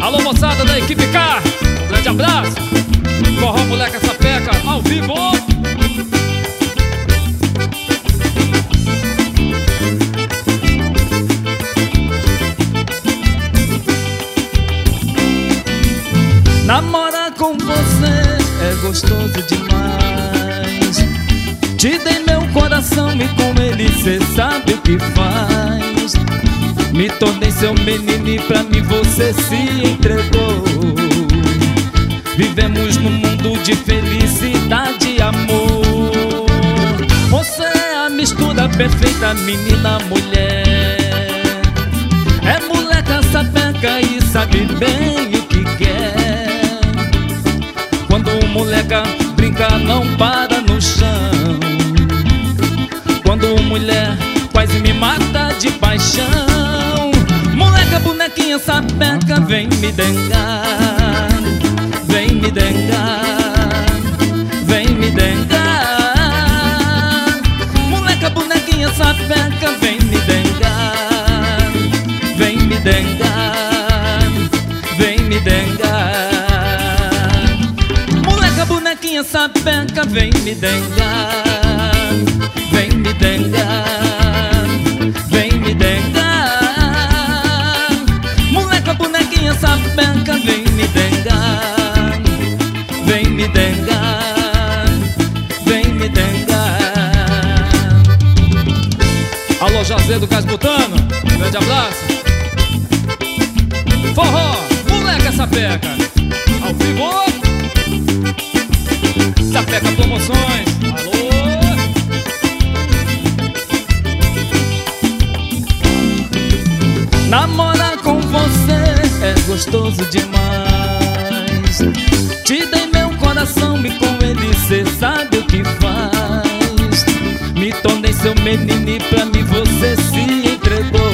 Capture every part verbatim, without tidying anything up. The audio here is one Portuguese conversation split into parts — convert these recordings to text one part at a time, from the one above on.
Alô, moçada da equipe K, um grande abraço. Forró Moleca Sapeca ao vivo. Namorar com você é gostoso demais. Te dei meu coração e com ele cê sabe o que faz. Me tornei seu menino e pra mim você se entregou. Vivemos num mundo de felicidade e amor. Você é a mistura perfeita, menina, mulher. É moleca sapeca e sabe bem o que quer. Quando o moleca brinca não para no chão. Quando mulher quase me mata de paixão. Moleca, bonequinha sapeca, vem me dengar. Vem me dengar. Vem me dengar. Moleca, bonequinha sapeca, vem me dengar. Vem me dengar. Vem me dengar. Moleca, bonequinha sapeca, vem me dengar. Vem me dengar. Vem me dengar. Moleca, bonequinha sapeca, vem me dengar. Vem me dengar. Vem me dengar. Alô, José do Cais Butano, um grande abraço. Forró Moleca Sapeca ao vivo. Sapeca Promoções. Alô. Namorar com você é gostoso demais. Te dei meu coração e com ele cê sabe o que faz. Me tornei seu menino e pra mim você se entregou.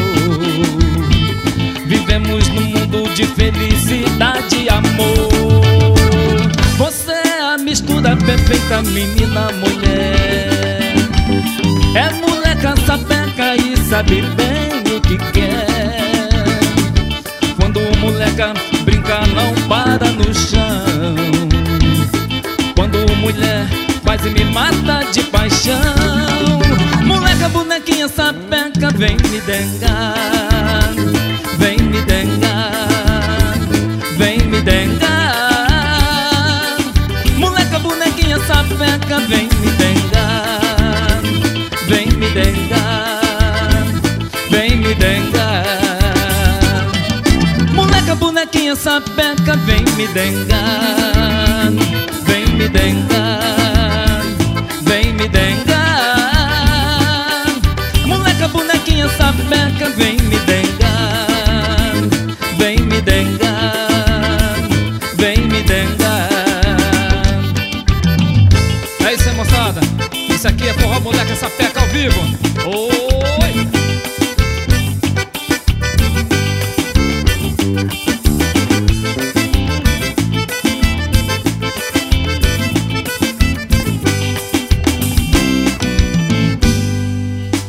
Vivemos num mundo de felicidade e amor. Você é a mistura perfeita, menina, mulher. É moleca sapeca e sabe bem o que quer. Quando moleca brinca não para no chão. Quando mulher quase me mata de paixão. Moleca, bonequinha sapeca, vem me dengar. Vem me dengar. Vem me dengar. Moleca, bonequinha sapeca, vem me dengar. Vem me dengar. Vem me dengar. Moleca, bonequinha sapeca, vem me dengar. Vem me dengar. Vem me dengar. Moleca, bonequinha sapeca, vem me dengar. Vem me dengar. Vem me dengar. É isso aí, moçada. Isso aqui é Forró Moleca Sapeca ao vivo.